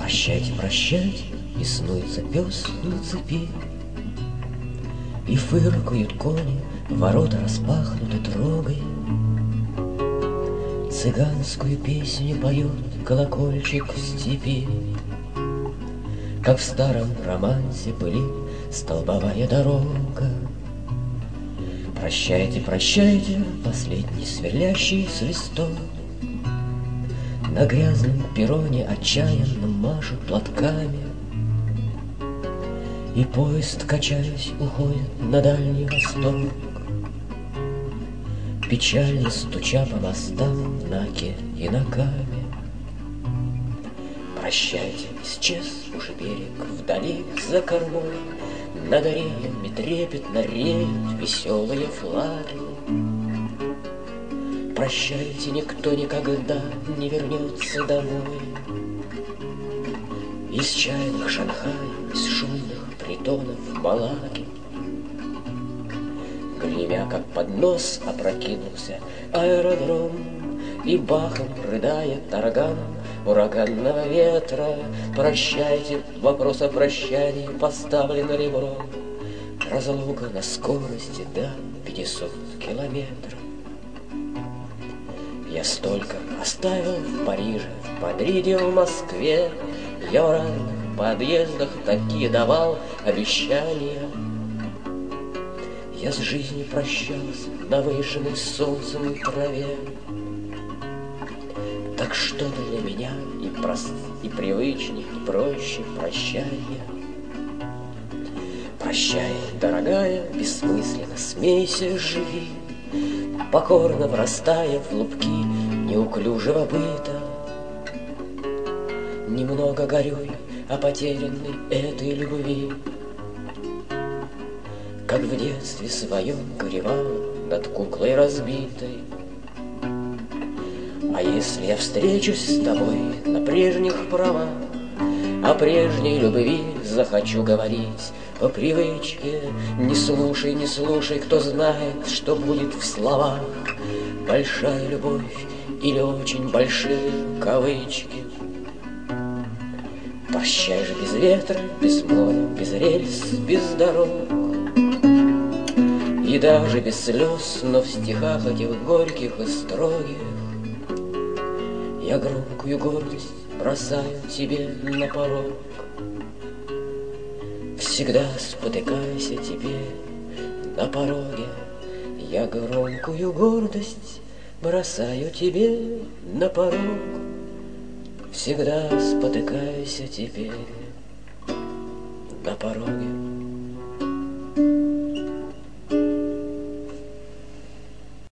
Прощайте, прощайте, и снуется пес на цепи, и фыркают кони, ворота распахнуты трогой. Цыганскую песню поет колокольчик в степи, как в старом романсе пылит столбовая дорога. Прощайте, прощайте, последний сверлящий свисток. На грязном перроне отчаянно машут платками, и поезд, качаясь, уходит на Дальний Восток, печально стуча по мостам на Оке и на Каме. Прощайте, исчез уже берег вдали за кормой, над ареями трепетно реют веселые флаги. Прощайте, никто никогда не вернется домой. Из чайных Шанхая, из шумных притонов Малаги. Гремя, как поднос, опрокинулся аэродром, и бахом, рыдая тараганом ураганного ветра, прощайте, вопрос о прощании поставлен ребром. Разлука на скорости до 500 километров. Я столько оставил в Париже, в Мадриде, в Москве. Я в разных подъездах такие давал обещания. Я с жизнью прощался на выжженной солнцем траве. Так что-то для меня и привычней, и проще прощания. Прощай, дорогая, бессмысленно смейся, живи, покорно врастая в лупки неуклюжего быта. Немного горюй о потерянной этой любви, как в детстве своем горевал над куклой разбитой. А если я встречусь с тобой на прежних правах, о прежней любви захочу говорить по привычке, не слушай, не слушай, кто знает, что будет в словах. Большая любовь или очень большие кавычки. Прощай же без ветра, без моря, без рельс, без дорог, и даже без слез, но в стихах этих горьких и строгих я громкую гордость бросаю тебе на порог. Всегда спотыкайся теперь на пороге, я громкую гордость бросаю тебе на порог. Всегда спотыкайся теперь на пороге.